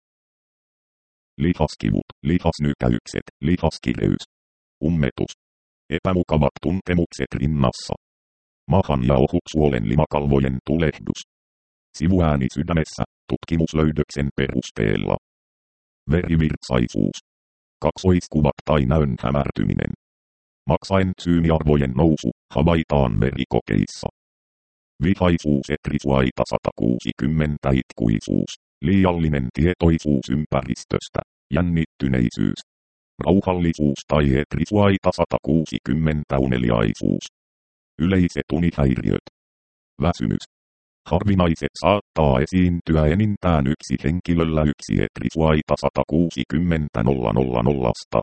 Lihaskivut, lihasnykäykset, lihaskireys. Ummetus. Epämukavat tuntemukset rinnassa. Mahan ja ohutsuolen limakalvojen tulehdus. Sivuääni sydämessä, tutkimuslöydöksen perusteella. Verivirtsaisuus. Kaksoiskuvat tai näön hämärtyminen. Maksaentsyymiarvojen nousu, havaitaan verikokeissa. Vihaisuus etrisuaita sata kuusikymmentä itkuisuus. Liiallinen tietoisuus ympäristöstä, jännittyneisyys. Rauhallisuus tai etrisuaita sata kuusikymmentä uneliaisuus. Yleiset unihäiriöt. Väsymys. Harvinaiset saattaa esiintyä enintään yksi henkilöllä yksi etrisuaita sata kuusikymmentä nolla nolla nolla.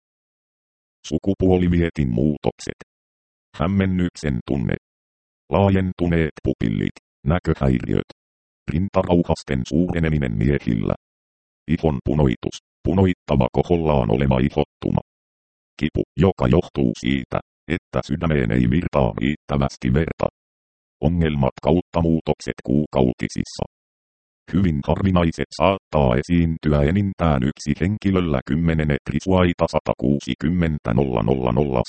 Sukupuolivietin muutokset. Hämmennyksen tunne. Laajentuneet pupillit, näköhäiriöt. Rintarauhasten suureneminen miehillä. Ihon punoitus, punoittava kohollaan oleva ihottuma. Kipu, joka johtuu siitä, että sydämeen ei virtaa riittävästi verta. Ongelmat kautta muutokset kuukautisissa. Hyvin harvinaiset saattaa esiintyä enintään yksi henkilöllä kymmenen etrisuaita sata kuusikymmentä nolla nolla nolla.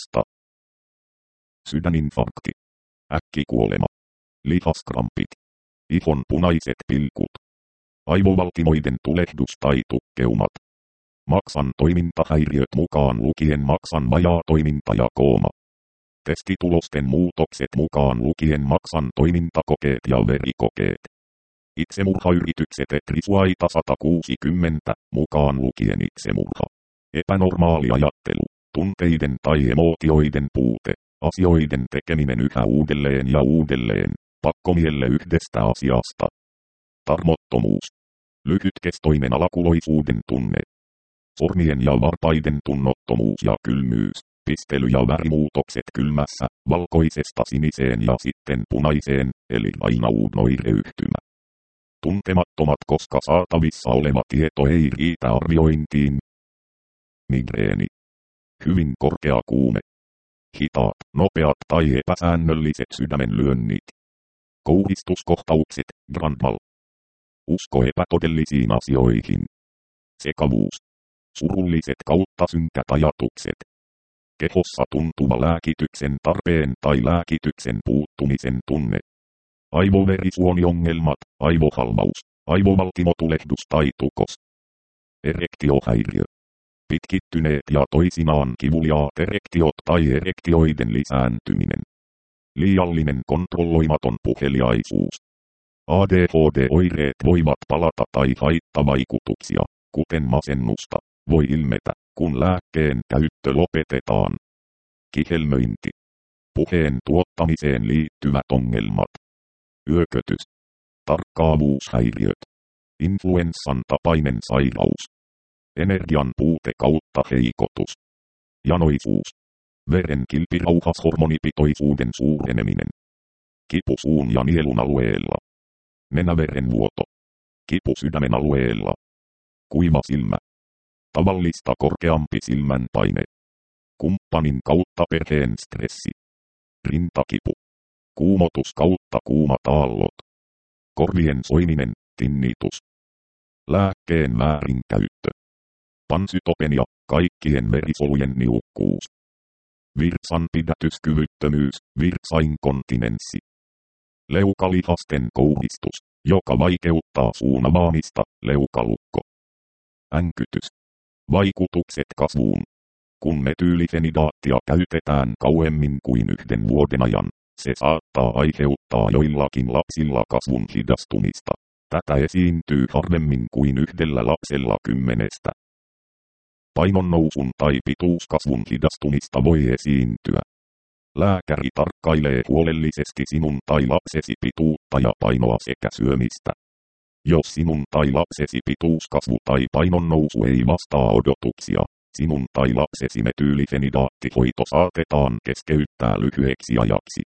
Sydäninfarkti. Äkkikuolema. Lihaskrampit. Ihon punaiset pilkut. Aivovaltimoiden tulehdus tai tukkeumat. Maksan toimintahäiriöt mukaan lukien maksan vajaa toiminta ja kooma. Testitulosten muutokset mukaan lukien maksan toimintakokeet ja verikokeet. Itsemurhayritykset etrisuaita sata kuusikymmentä mukaan lukien itsemurha. Epänormaali ajattelu, tunteiden tai emootioiden puute, asioiden tekeminen yhä uudelleen ja uudelleen, pakkomielle yhdestä asiasta. Tarmottomuus. Lyhytkestoinen alakuloisuuden tunne. Sormien ja varpaiden tunnottomuus ja kylmyys. Pistely- ja värimuutokset kylmässä, valkoisesta siniseen ja sitten punaiseen, eli aina uudnoireyhtymä. Tuntemattomat, koska saatavissa oleva tieto ei riitä arviointiin. Migreeni. Hyvin korkea kuume. Hitaat, nopeat tai epäsäännölliset sydämenlyönnit. Kouhistuskohtaukset, grand mal. Usko epätodellisiin asioihin. Sekavuus. Surulliset kautta synkät ajatukset. Kehossa tuntuva lääkityksen tarpeen tai lääkityksen puuttumisen tunne. Aivoverisuoniongelmat, aivohalvaus, aivovaltimotulehdus tai tukos. Erektiohäiriö. Pitkittyneet ja toisinaan kivuliaat erektiot tai erektioiden lisääntyminen. Liiallinen kontrolloimaton puheliaisuus. A D H D-oireet voivat palata tai haittavaikutuksia, kuten masennusta, voi ilmetä, kun lääkkeen käyttö lopetetaan. Kihelmöinti. Puheen tuottamiseen liittyvät ongelmat. Yökötys. Tarkkaavuushäiriöt. Influenssan tapainen sairaus. Energian puute kautta heikotus. Janoisuus. Veren kilpirauhashormonipitoisuuden suureneminen. Kipu suun ja nielun alueella. Nenäverenvuoto. Kipu sydämen alueella. Kuiva silmä. Tavallista korkeampi silmänpaine. Kumppanin kautta perheen stressi. Rintakipu. Kuumotus kautta kuumat aallot. Korvien soiminen, tinnitus. Lääkkeen väärinkäyttö. Pansytopenia, kaikkien verisolujen niukkuus. Virtsanpidätyskyvyttömyys, virtsainkontinenssi. Leukalihasten kouristus, joka vaikeuttaa suun avaamista, leukalukko. Änkytys. Vaikutukset kasvuun. Kun metyylifenidaattia käytetään kauemmin kuin yhden vuoden ajan, se saattaa aiheuttaa joillakin lapsilla kasvun hidastumista. Tätä esiintyy harvemmin kuin yhdellä lapsella kymmenestä. Painonnousun tai pituuskasvun hidastumista voi esiintyä. Lääkäri tarkkailee huolellisesti sinun tai lapsesi pituutta ja painoa sekä syömistä. Jos sinun tai lapsesi pituuskasvu tai painonnousu ei vastaa odotuksia, sinun tai lapsesi metyylifenidaattihoito saatetaan keskeyttää lyhyeksi ajaksi.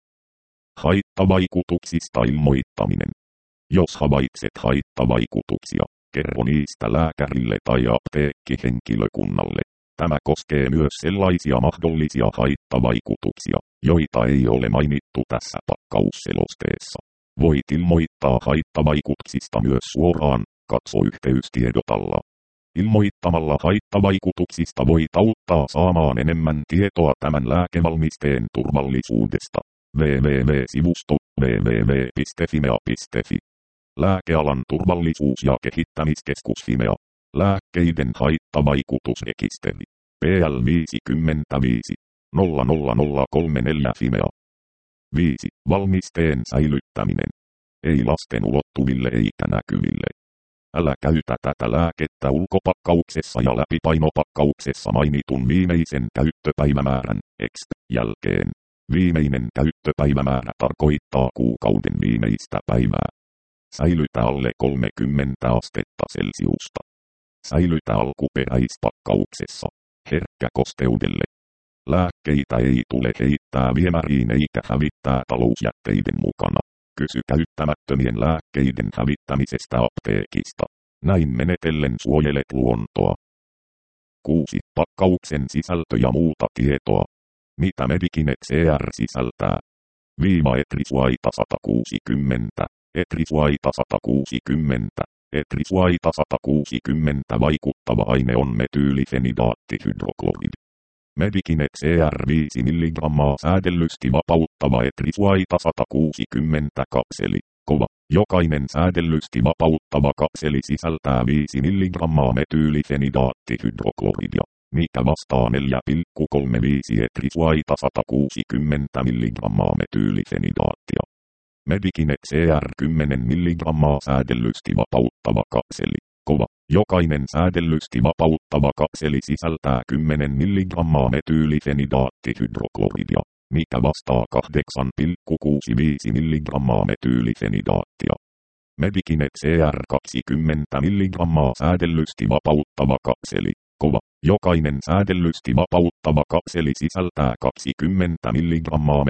Haittavaikutuksista ilmoittaminen. Jos havaitset haittavaikutuksia, kerro niistä lääkärille tai apteekkihenkilökunnalle. Tämä koskee myös sellaisia mahdollisia haittavaikutuksia, joita ei ole mainittu tässä pakkausselosteessa. Voit ilmoittaa haittavaikutuksista myös suoraan, katso yhteystiedot alla. Ilmoittamalla haittavaikutuksista voit auttaa saamaan enemmän tietoa tämän lääkevalmisteen turvallisuudesta. double-u double-u double-u piste sivusto double-u double-u double-u piste fimea piste fi. Lääkealan turvallisuus- ja kehittämiskeskus Fimea. Lääkkeiden haittavaikutusrekisteri. P L viisikymmentäviisi nolla nolla nolla kolme neljä Fimea. viisi. Valmisteen säilyttäminen. Ei lasten ulottuville eikä näkyville. Älä käytä tätä lääkettä ulkopakkauksessa ja läpipainopakkauksessa mainitun viimeisen käyttöpäivämäärän X jälkeen. Viimeinen käyttöpäivämäärä tarkoittaa kuukauden viimeistä päivää. Säilytä alle kolmekymmentä astetta Celsiusta. Säilytä alkuperäispakkauksessa. Herkkä kosteudelle. Lääkkeitä ei tule heittää viemäriin eikä hävittää talousjätteiden mukana. Kysy käyttämättömien lääkkeiden hävittämisestä apteekista. Näin menetellen suojelet luontoa. kuusi. Pakkauksen sisältö ja muuta tietoa. Mitä Medikinet C R sisältää? Viiva etrisuaita sata kuusikymmentä. Etrisuaita sata kuusikymmentä. Etrisuaita sata kuusikymmentä vaikuttava aine on metyylifenidaattihydrokloridi. Medikinet C R viisi milligrammaa säädellysti vapauttava etrisuaita sata kuusikymmentä kapseli. Kova. Jokainen säädellysti vapauttava kapseli sisältää viisi milligrammaa metyylifenidaattihydrokloridia, mikä vastaa neljä pilkku kolmekymmentäviisi etrisuaita sata kuusikymmentä milligrammaa metyylifenidaattia. Medikinet C R kymmenen milligrammaa säädellysti vapauttava kapseli. Kova. Jokainen säädellysti vapauttava kapseli sisältää kymmenen milligrammaa metyylifenidaattihydrokloridia, mikä vastaa kahdeksan pilkku kuusikymmentäviisi milligrammaa metyylifenidaattia. Medikinet C R kaksikymmentä milligrammaa säädellysti vapauttava kapseli. Kova. Jokainen säädellysti vapauttava kapseli sisältää kaksikymmentä milligrammaa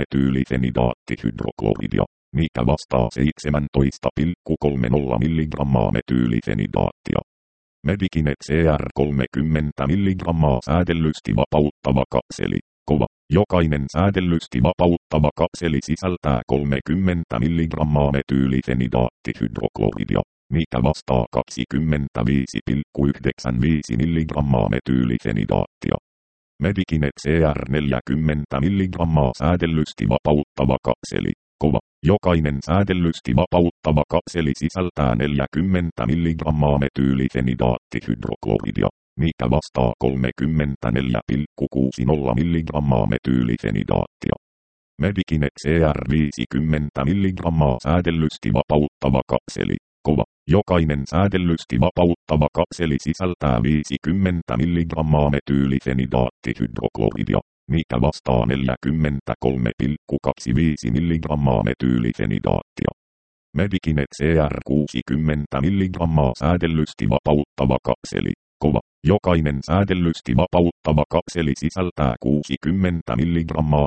metyylifenidaattihydrokloridia, mikä vastaa seitsemäntoista pilkku kolmekymmentä milligrammaa metyylifenidaattia. Medikinet C R kolmekymmentä milligrammaa säädellysti vapauttava kapseli. Kova. Jokainen säädellysti vapauttava kapseli sisältää kolmekymmentä milligrammaa metyylifenidaattihydrokloridia, mikä vastaa kaksikymmentäviisi pilkku yhdeksänkymmentäviisi milligrammaa metyylifenidaattia. Medikinet C R neljäkymmentä milligrammaa säädellysti vapauttava kapseli. Kova. Jokainen säädellysti vapauttava kapseli sisältää neljäkymmentä milligrammaa metyylifenidaattihydrokloridia, mikä vastaa kolmekymmentäneljä pilkku kuusikymmentä milligrammaa metyylifenidaattia. Medikinet C R viisikymmentä milligrammaa säädellysti vapauttava kapseli. Kova. Jokainen säädellysti vapauttava kapseli sisältää viisikymmentä milligrammaa metyylifenidaattihydrokloridia, mikä vastaa neljäkymmentäkolme pilkku kaksikymmentäviisi milligrammaa metyylifenidaattia. Medikinet C R kuusikymmentä milligrammaa säädellysti vapauttava kapseli. Kova. Jokainen säädellysti vapauttava kapseli sisältää kuusikymmentä milligrammaa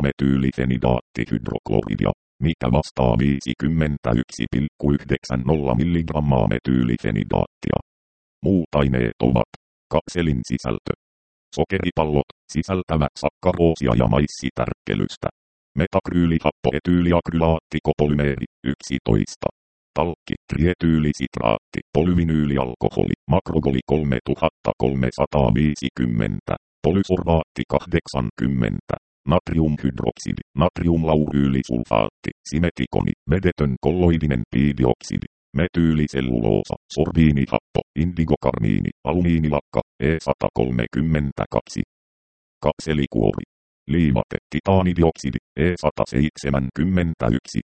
metyylifenidaattihydrokloridia, mikä vastaa viisikymmentäyksi pilkku yhdeksänkymmentä milligrammaa metyylifenidaattia. Muut aineet ovat: kapselin sisältö. Sokeripallot sisältävät sakkaroosia ja maissitärkkelystä. Metakryylihapoetyyliakrylaattikopolymeri yksitoista. talkki, trietyylisitраatti, polyvinyylialkoholi, makrogoli kolmetuhattakolmesataaviisikymmentä, polysorbaatti kahdeksankymmentä, natriumhydroksidi, natriumlauryylisulfaatti, simetikoni, vedetön kolloidinen piidioksidi, metyyliselluloosa, sorbiinihappo, indigokarmiini, alumiinilakka, E sata kolmekymmentäkaksi. Kapselikuori. Liivate, titaanidioksidi, E sata seitsemänkymmentäyksi.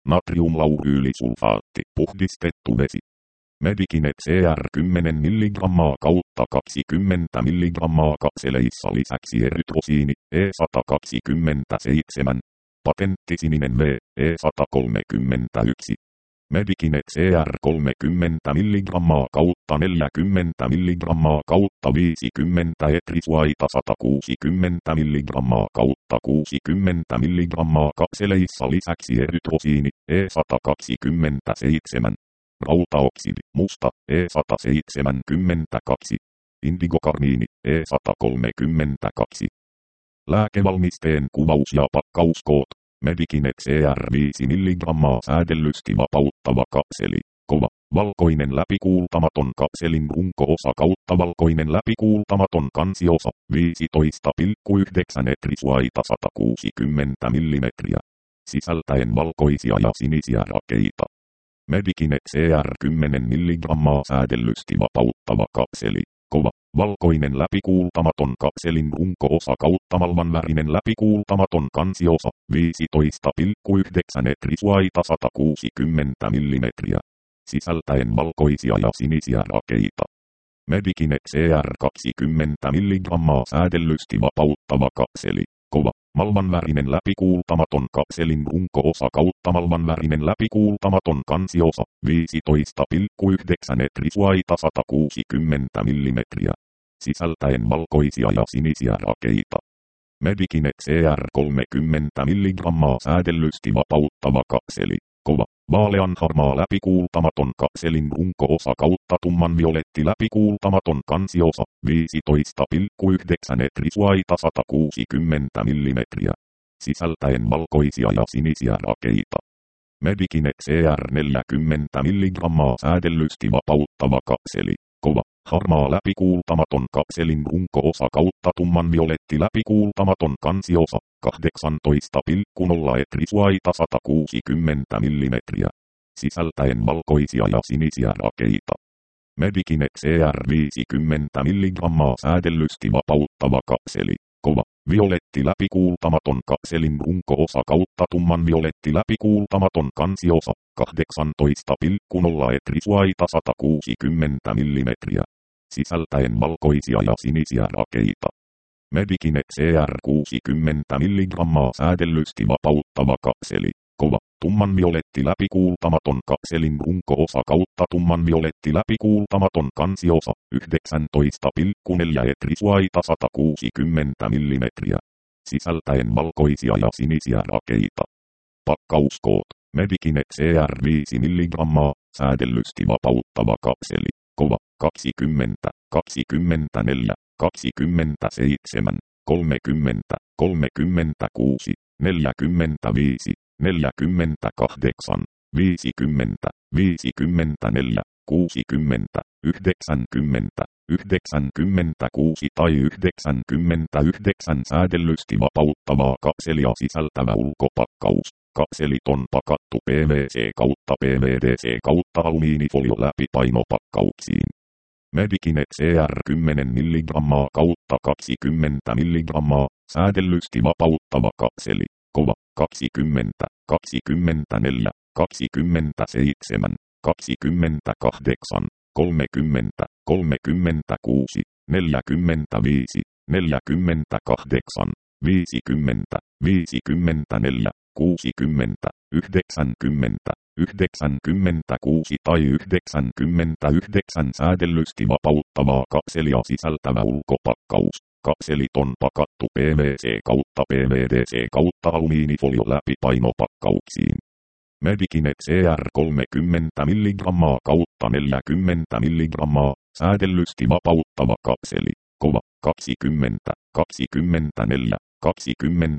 Natriumlauryylisulfaatti, puhdistettu vesi. Medikinet C R kymmenen milligrammaa kautta kaksikymmentä milligrammaa kapseleissa lisäksi erytrosiini, E sata kaksikymmentäseitsemän. Patentti sininen V, E sata kolmekymmentäyksi. Medikinet C R kolmekymmentä milligrammaa kautta neljäkymmentä milligrammaa kautta viisikymmentä etrisuaita sata kuusikymmentä milligrammaa kautta kuusikymmentä milligrammaa kapseleissa lisäksi erytrosiini, E sata kaksikymmentäseitsemän. Rautaoksidi, musta, E sata seitsemänkymmentäkaksi. Indigokarmiini, E sata kolmekymmentäkaksi. Lääkevalmisteen kuvaus ja pakkauskoot. Medikinet C R viisi milligrammaa säädellysti vapauttava kapseli. Kova, valkoinen läpikuultamaton kapselin runko-osa kautta valkoinen läpikuultamaton kansiosa, viisitoista pilkku yhdeksän etrisuaita sata kuusikymmentä millimetriä. Sisältäen valkoisia ja sinisiä rakeita. Medikinet C R kymmenen milligrammaa säädellysti vapauttava kapseli. Kova, valkoinen läpikuultamaton kapselin runko-osa kautta malvanvärinen läpikuultamaton kansiosa, viisitoista pilkku yhdeksän etrisuaita sata kuusikymmentä millimetriä. Sisältäen valkoisia ja sinisiä rakeita. Medikinet C R kaksikymmentä milligrammaa säädellysti vapauttava kapseli. Kova, malvanvärinen läpikuultamaton kapselin runko-osa kautta malvanvärinen läpikuultamaton kansiosa, viisitoista pilkku yhdeksän etrisuaita sata kuusikymmentä millimetriä. Sisältäen valkoisia ja sinisiä rakeita. Medikinet C R kolmekymmentä milligrammaa säädellysti vapauttava kapseli. Kova, vaaleanharmaa läpikuultamaton kapselin runko-osa kautta tumman violetti läpikuultamaton kansiosa, viisitoista pilkku yhdeksän etrisuaita sata kuusikymmentä millimetriä. Sisältäen valkoisia ja sinisiä rakeita. Medikinet C R neljäkymmentä milligrammaa säädellysti vapauttava kapseli. Kova, harmaa läpikuultamaton kapselin runko-osa kautta tumman violetti läpikuultamaton kansiosa, kahdeksantoista pilkku nolla etrisuaita sata kuusikymmentä millimetriä. Sisältäen valkoisia ja sinisiä rakeita. Medikinet C R viisikymmentä milligrammaa säädellysti vapauttava kapseli. Kova, violetti läpikuultamaton kapselin runko-osa kautta tumman violetti läpikuultamaton kansiosa, kahdeksantoista pilkku nolla etrisuaita sata kuusikymmentä millimetriä. Sisältäen valkoisia ja sinisiä rakeita. Medikinet C R kuusikymmentä milligrammaa säädellysti vapauttava kapseli. Kova, tumman violetti läpikuultamaton kapselin runko-osa kautta tumman violetti läpikuultamaton kansiosa, yhdeksäntoista pilkku neljä etrisuaita sata kuusikymmentä millimetriä. Sisältäen valkoisia ja sinisiä rakeita. Pakkauskoot. Medikinet C R viisi milligrammaa, säädellysti vapauttava kapseli. Kova, kaksikymmentä, kaksikymmentäneljä, kaksikymmentäseitsemän, kolmekymmentä, kolmekymmentäkuusi, neljäkymmentäviisi, neljäkymmentäkahdeksan, viisikymmentä, viisikymmentäneljä, kuusikymmentä, yhdeksänkymmentä, yhdeksänkymmentäkuusi tai yhdeksänkymmentäyhdeksän säädellysti vapauttavaa kapselia sisältävä ulkopakkaus. Kapselit on pakattu P V C kautta P V D C kautta alumiinifolio läpipainopakkauksiin. Medikinet C R kymmenen milligrammaa kautta kaksikymmentä milligrammaa, säädellysti vapauttava kapseli. Kova, kaksikymmentä, kaksikymmentäneljä, kaksikymmentäseitsemän, kaksikymmentäkahdeksan, kolmekymmentä, kolmekymmentäkuusi, neljäkymmentäviisi, neljäkymmentäkahdeksan, viisikymmentä, viisikymmentäneljä, kuusikymmentä, yhdeksänkymmentä, yhdeksänkymmentäkuusi tai yhdeksänkymmentäyhdeksän säädellysti vapauttavaa kapselia sisältävä ulkopakkaus. Kapselit on pakattu P V C kautta P V D C kautta alumiinifolio läpipainopakkauksiin. Medikinet C R kolmekymmentä milligrammaa kautta neljäkymmentä milligrammaa, säädellysti vapauttava kapseli. Kova, kaksikymmentä, kaksikymmentäneljä,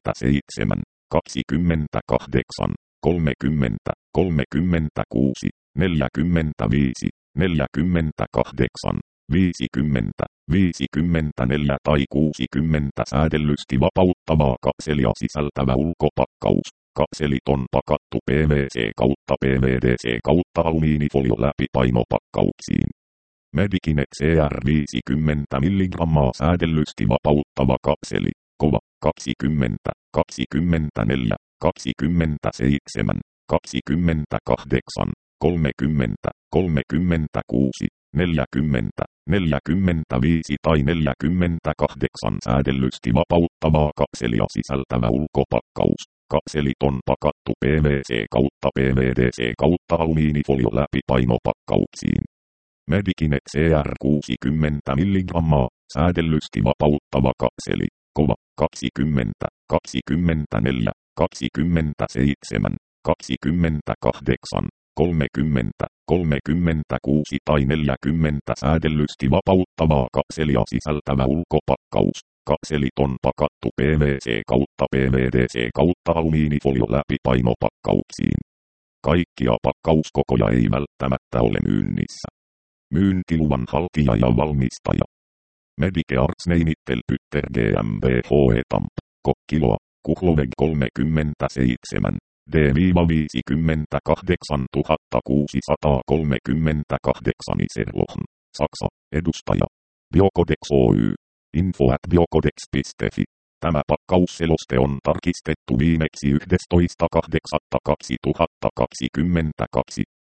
kaksikymmentäseitsemän, kaksikymmentäkahdeksan, kolmekymmentä, kolmekymmentäkuusi, neljäkymmentäviisi, neljäkymmentäkahdeksan, viisikymmentä, viisikymmentäneljä tai kuusikymmentä säädellysti vapauttavaa kapselia sisältävä ulkopakkaus. Kapselit on pakattu P V C kautta P V D C kautta alumiinifolio läpipainopakkauksiin. Medikinet C R viisikymmentä milligrammaa säädellysti vapauttava kapseli. Kova kaksikymmentä, kaksikymmentäneljä, kaksikymmentäseitsemän, kaksikymmentäkahdeksan, kolmekymmentä, kolmekymmentäkuusi, neljäkymmentä, neljäkymmentäviisi tai neljäkymmentäkahdeksan säädellysti vapauttavaa kapselia sisältävä ulkopakkaus. Kapselit on pakattu P V C kautta P V D C kautta alumiinifolio läpipainopakkauksiin. Medikinet C R kuusikymmentä milligrammaa, säädellysti vapauttava kapseli. Kova kaksikymmentä, kaksikymmentäneljä, kaksikymmentäseitsemän, kaksikymmentäkahdeksan, kolmekymmentä, kolmekymmentäkuusi tai neljäkymmentä säädellysti vapauttavaa kapselia sisältävä ulkopakkaus. Kapselit on pakattu P V C kautta P V D C kautta alumiinifolio läpipainopakkauksiin. Kaikkia pakkauskokoja ei välttämättä ole myynnissä. Myyntiluvan haltija ja valmistaja. Medice Arzneimittelpytter GmbH Etamp, Kokkiloa, Kuhloveg kolmekymmentäseitsemän, D viisikymmentäkahdeksan kuusikymmentäkahdeksan Iserlohn, Saksa, edustaja. Biocodex Oy. Info at biocodex piste fi. Tämä pakkausseloste on tarkistettu viimeksi yhdestoista kahdeksatta kaksituhattakaksikymmentäkaksi.